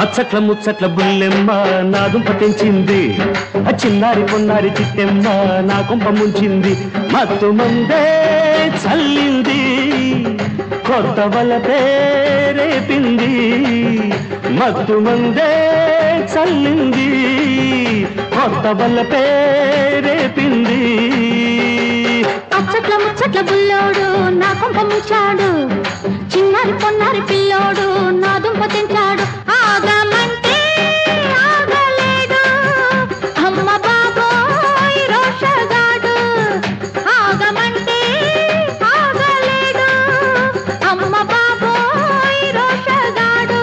అచ్చట్ల ముచ్చట్ల బుల్లెమ్మ నా దుంప తెంచింది, చిన్నారి పొన్నారి చిట్టెమ్మ నా కొంప ముంచింది. మత్తు మందే చల్లింది, కొత్త వల పేరేపింది. మత్తు మందే చల్లింది, కొత్త వల పేరేపింది. అచ్చట్ల ముచ్చట్ల బుల్లోడు నా కొంప ముంచాడు, చిన్నారి పొన్నారి పిల్లోడు నా దుంప తెంచాడు. ఆగమంటే ఆగలేడు అమ్మ బాబోయ్ రోషగాడు, ఆగమంటే ఆగలేడు అమ్మ బాబోయ్ రోషగాడు.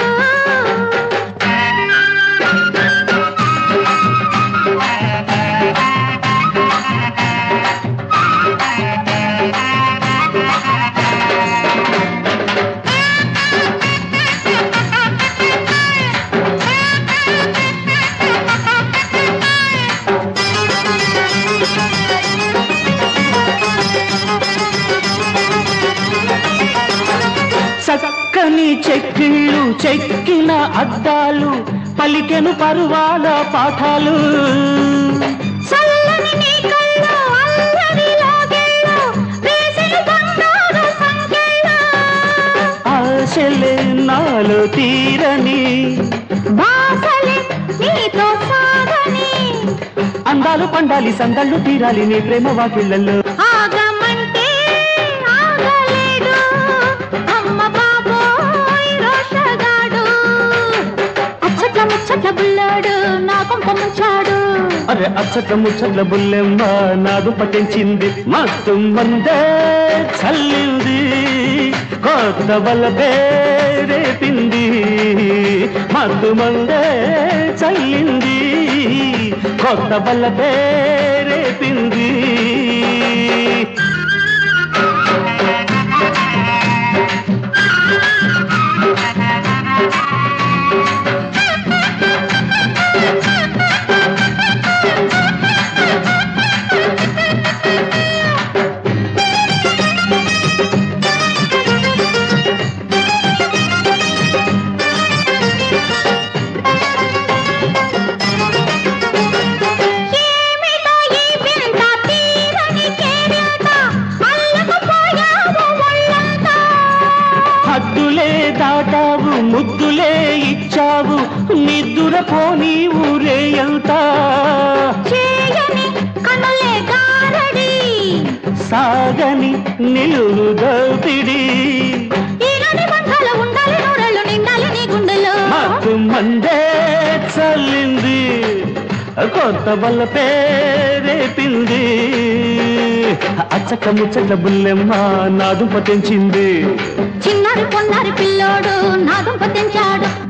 చక్కని చెక్కిళ్ళు చెక్కిన అద్దాలు పలికెను పరువాల పాఠాలు. చల్లని నీ కళ్ళు అల్లరి లాగేళ్ళు వేసెను బంగారు సంకెళ్ళు, ఆశలే నాలో తీరని బాసలే నీతో సాగని. అందాలు పండాలి సందళ్ళు తీరాలి నీ ప్రేమ వాకిళ్ళల్లో. ఆగమంటే ఆగలేడు అమ్మ బాబోయ్ రోషగాడు, అచ్చట్ల ముచ్చట్ల బుల్లాడు నా కొంప ముంచాడు. అరే అచ్చట్ల ముచ్చట్ల బుల్లెమ్మ నా దుంప తెంచింది, మత్తు మందే చల్లింది, కొత్త వల పేరేపింది. మత్తు మందే చల్లింది, కొత్త వల పేరేపింది. ఏమిటో ఈ వింత తీరని కేరింత, అల్లకపోయావు ఒళ్ళంతా. హద్దులే దాటావు ముద్దులే ఇచ్చావు, నిద్దుర పోనీ ఊరేయంత. చేయని కనులే గారడి, సాగని నిలువు దోపిడి, ఈగని బంధాలు ఉండాలి నూరెళ్ళు నిండాలి నీ గుండెలో. మత్తు మందే చల్లింది, కొత్త వల్ల పేరేపింది. అచ్చక ముచ్చట్ల బుల్లెమ్మ నా దుంప తెంచింది, చిన్నారి పొన్నారి పిల్లోడు నా దుంప తెంచాడు.